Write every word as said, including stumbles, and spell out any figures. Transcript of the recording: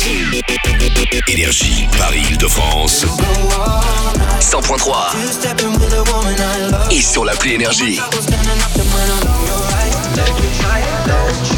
Énergie, Paris, Île-de-France. cent point trois. Et sur l'appli Énergie.